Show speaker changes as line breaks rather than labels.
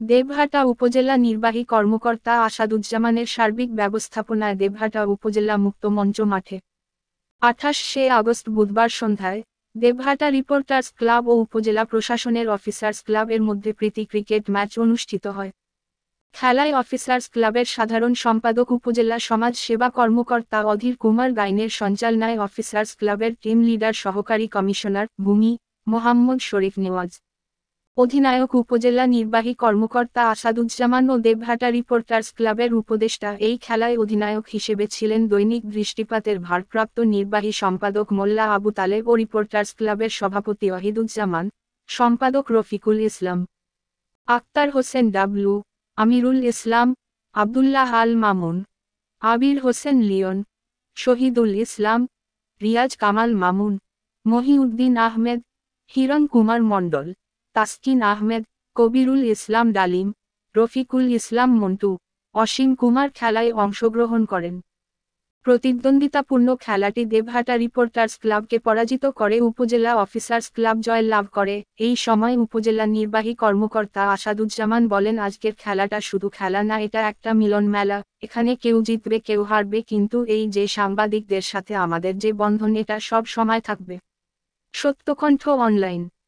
দেবহাটা উপজেলা নির্বাহী কর্মকর্তা আসাদুজ্জামানের সার্বিক ব্যবস্থাপনায় দেবহাটা উপজেলা মুক্ত মঞ্চ মাঠে 28শে আগস্ট বুধবার সন্ধ্যায় দেবহাটা রিপোর্টার্স ক্লাব ও উপজেলা প্রশাসনের অফিসার্স ক্লাবের মধ্যে প্রীতি ক্রিকেট ম্যাচ অনুষ্ঠিত হয়। খেলায় অফিসার্স ক্লাবের সাধারণ সম্পাদক উপজেলা সমাজ সেবা কর্মকর্তা অধীর কুমার গাইনের সঞ্চালনায় অফিসার্স ক্লাবের টিম লিডার সহকারী কমিশনার ভূমি মোহাম্মদ শরীফ নেওয়াজ, অধিনায়ক উপজেলা নির্বাহী কর্মকর্তা আসাদুজ্জামান ও দেবহাটা রিপোর্টার্স ক্লাবের উপদেষ্টা। এই খেলায় অধিনায়ক হিসেবে ছিলেন দৈনিক দৃষ্টিপাতের ভারপ্রাপ্ত নির্বাহী সম্পাদক মোল্লা আবু তালেব ও রিপোর্টার্স ক্লাবের সভাপতি ওয়াহিদুজ্জামান, সম্পাদক রফিকুল ইসলাম, আক্তার হোসেন ডাবলু, আমিরুল ইসলাম, আবদুল্লাহ আল মামুন, আবির হোসেন লিওন, শহীদুল ইসলাম, রিয়াজ কামাল মামুন, মহিউদ্দিন আহমেদ, হিরণ কুমার মণ্ডল, তাসকিন আহমেদ, কবিরুল ইসলাম ডালিম, রফিকুল ইসলাম মন্টু, অসীম কুমার খেলায় অংশগ্রহণ করেন। প্রতিদ্বন্দ্বিতাপূর্ণ খেলাটি দেবহাটা রিপোর্টার্স ক্লাবকে পরাজিত করে উপজেলা অফিসার্স ক্লাব জয় লাভ করে। এই সময় উপজেলা নির্বাহী কর্মকর্তা আসাদুজ্জামান বলেন, আজকের খেলাটা শুধু খেলা না, এটা একটা মিলন মেলা। এখানে কেউ জিতবে কেউ হারবে, কিন্তু এই যে সাংবাদিকদের সাথে আমাদের যে বন্ধন, এটা সব সময় থাকবে। সত্যকণ্ঠ অনলাইন।